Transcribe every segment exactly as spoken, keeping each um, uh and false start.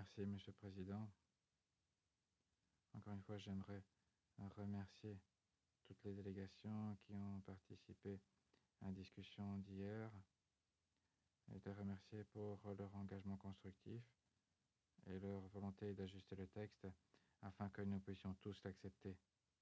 Merci, Monsieur le Président. Encore une fois, j'aimerais remercier toutes les délégations qui ont participé à la discussion d'hier et de remercier pour leur engagement constructif et leur volonté d'ajuster le texte afin que nous puissions tous l'accepter.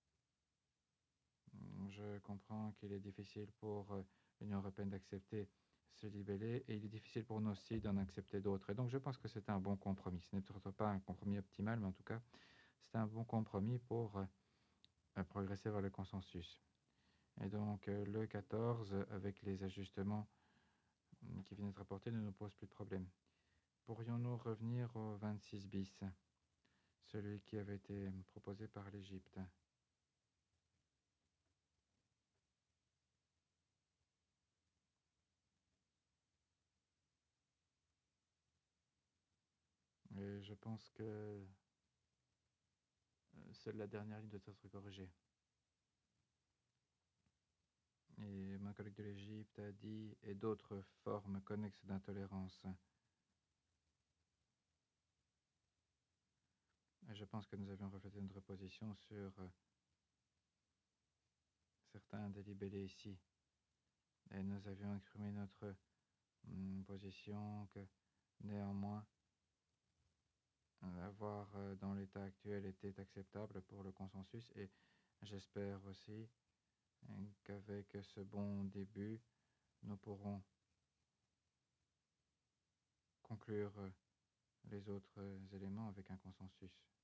Je comprends qu'il est difficile pour l'Union européenne d'accepter ce libellé et il est difficile pour nous aussi d'en accepter d'autres. Et donc je pense que c'est un bon compromis. Ce n'est peut-être pas un compromis optimal, mais en tout cas, c'est un bon compromis pour euh, progresser vers le consensus. Et donc euh, le quatorze, avec les ajustements qui viennent d'être apportés, ne nous pose plus de problème. Pourrions-nous revenir au vingt-six bis, celui qui avait été proposé par l'Égypte? Et je pense que seule la dernière ligne doit être corrigée. Et ma collègue de l'Égypte a dit « et d'autres formes connexes d'intolérance ». Et je pense que nous avions reflété notre position sur certains des libellés ici. Et nous avions exprimé notre hum, position que néanmoins avoir dans l'état actuel était acceptable pour le consensus et j'espère aussi qu'avec ce bon début, nous pourrons conclure les autres éléments avec un consensus.